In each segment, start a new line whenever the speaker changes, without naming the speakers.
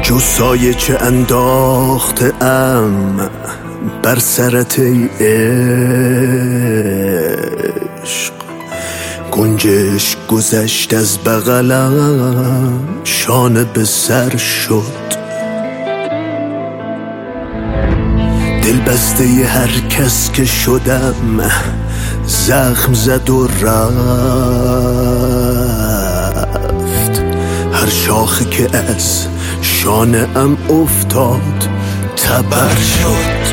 جو سایه چه انداخته ام بر سرت ای عشق، گنجش گذشت از بغلم شانه به سر شد. دل بسته ی هر کس که شدم زخم زد و رفت، هر شاخه که از شانه ام افتاد تبر شد.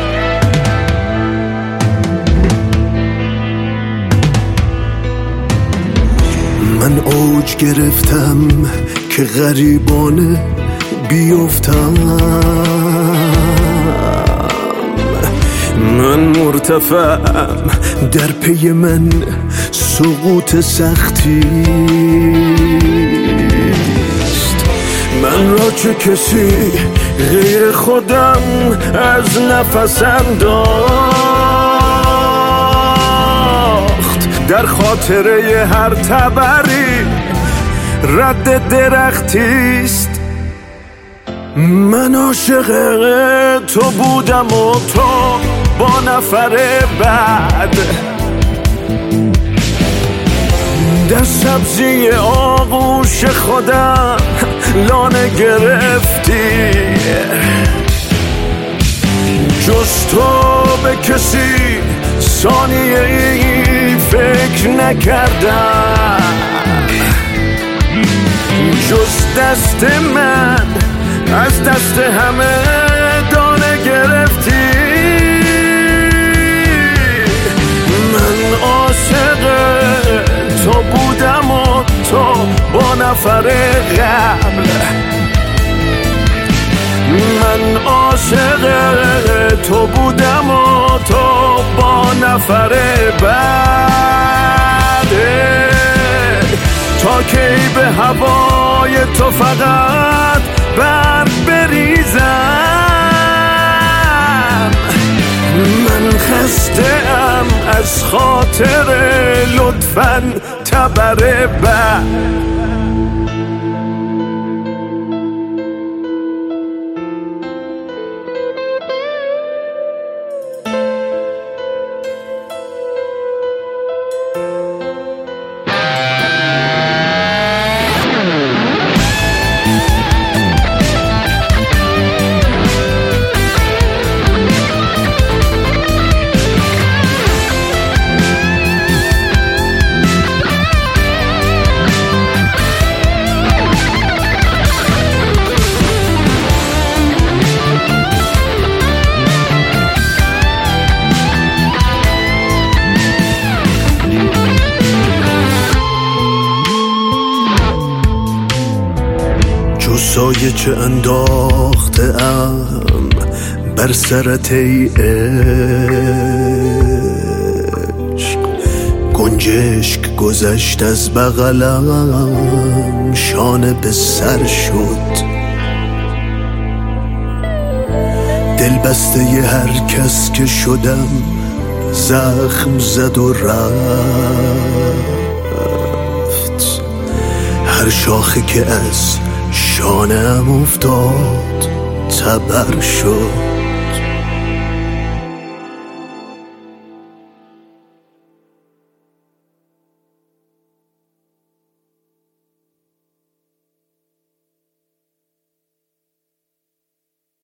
من اوج گرفتم که غریبانه بیفتم، من مرتفعم در پی من سقوط سختیست. من را چه کسی غیر خودم از نفسم داخت، در خاطره هر تبری رد درختیست. من عاشق تو بودم و تو با نفر بعد در سبزی آغوش خودم لانه گرفتی. جز تو به کسی ثانیه ای فکر نکردم، جز دست من از دست همه دانه گرفتی. من عاشق تو بودم و تو با نفر قبل، من عاشق تو بودم و تو با نفر بعد. تا کی به هوای تو فقط بر بریزم، من خسته ام از خاطر لطفاً تبر بعد. جو سایه چه انداخته ام بر سرت ای عشق، گنجشک گذشت از بغلم شانه به سر شد. دل بسته ی هر کس که شدم زخم زد و رفت، هر شاخه که از شانه‌ام افتاد تبر شد.